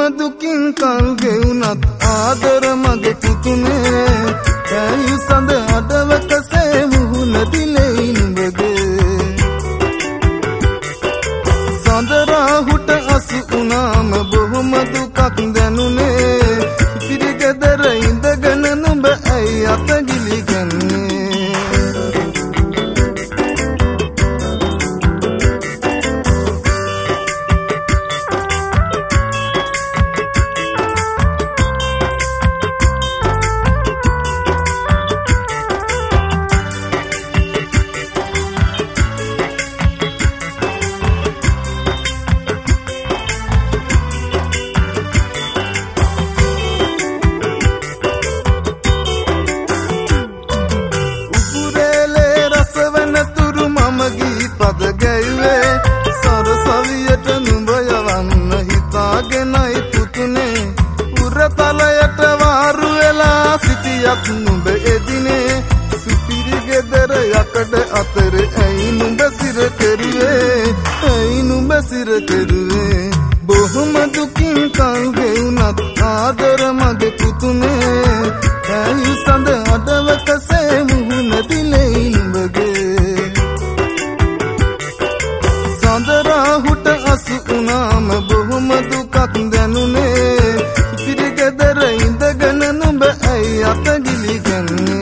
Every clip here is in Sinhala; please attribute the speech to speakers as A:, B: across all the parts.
A: දුකින් කල් ගෙවුනත් ආදර මගේ පුතුනේ ඇයි සඳ අඩවකසේ මුහුණ දිලෙයි නුඹගේ සඳ රාහුට අසු වුණාම බොහොම දුකක් දැනුනේ පිරිගෙදර ඉඳගෙන නුඹ ඇයි අත ගිලිගන්නේ නුඹ එදිනේ සුපිරි ගෙදර යකඩ අතර ඇයි නුඹ සිර කෙරුවේ බොහොම දුකින් කල් ගෙවුනත් ආදර මගේ පුතුනේ ඇයි සඳ අඩවකසේ මුහුණ දිලෙයි නුඹගේ සඳ රාහුට අසු වුණාම බොහොම දුකක් දැනුනේ සුපිරි ගෙදර ඉඳගෙන නුඹ ඇයි අත ගිලිගන්නේ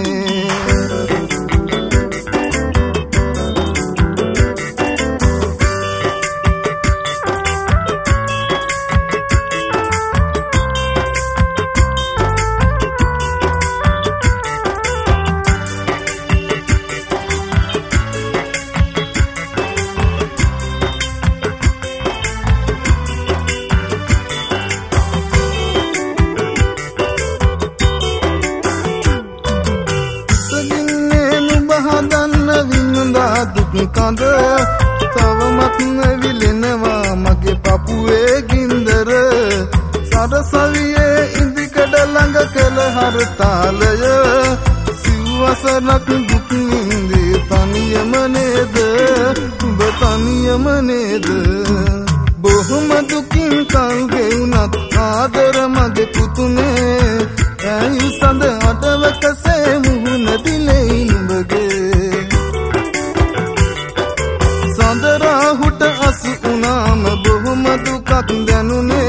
A: කඳ තවමත් විලෙනවා මගේ පපුවේ ගින්දර සරසවියේ ඉදිකඩ ළඟ කළ හරතාලය සිව්වසරක් දුක් නින්දේ තනියම නේද උඹ තනියම නේද බොහොම දුකින් කල් ගෙවුනත් ආදර මගේ පුතුනේ ඇයි සඳ අඩවකසේ මුහුණ දිලෙයි නුඹගේ සඳ රාහුට අසු වුණාම බොහොම දුකක් දැනුනේ